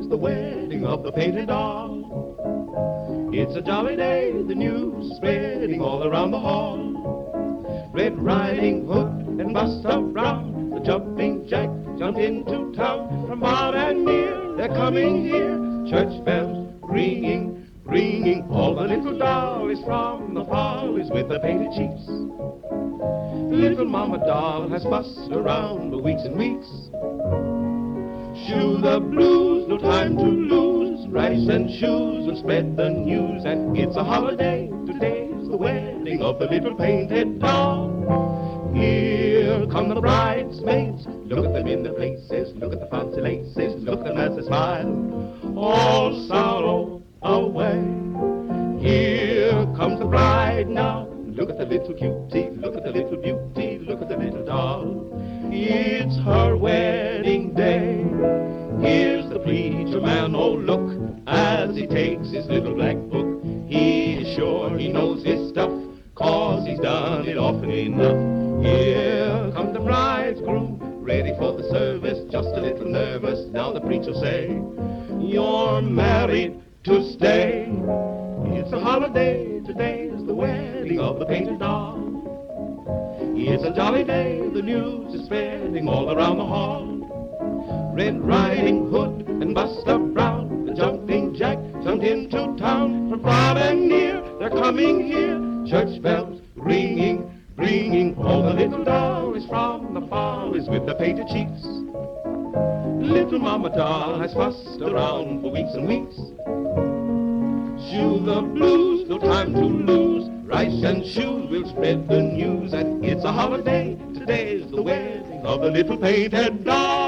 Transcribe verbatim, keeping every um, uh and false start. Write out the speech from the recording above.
today's the wedding of the painted doll. It's a jolly day, the news is spreading all around the hall. Red Riding Hood and Buster Brown, the jumping jack jumped into town. From far and near, they're coming here, church bells ringing, ringing. All the little dollies from the follies with the painted cheeks. Little Mama Doll has fussed around for weeks and weeks. Shoe the blues, no time to lose. Rice and shoes will spread the news. And it's a holiday, today's the wedding of the little painted doll. Here come the bridesmaids, look at them in their places. Look at the fancy laces, look at them as they smile. All sorrow away. Here comes the bride now. Look at the little cutie, look at the little beauty, look at the little doll. It's her wedding day. Here's the preacher man, oh look, as he takes his little black book. He's sure he knows his stuff, cause he's done it often enough. Here come the bridegroom, ready for the service, just a little nervous. Now the preacher say, you're married to stay. It's a holiday, today is the wedding of the painted doll. It's a jolly day, the news is spreading all around the hall. Red Riding Hood and Buster Brown, the jumping jack jumped into town. From far and near, they're coming here, church bells ringing, ringing. All the little dollies from the follies with the painted cheeks. Little Mama Doll has fussed around for weeks and weeks. Shoe the blues, no time to lose. Rice and shoes will spread the news. And it's a holiday, today's the wedding of the little painted doll.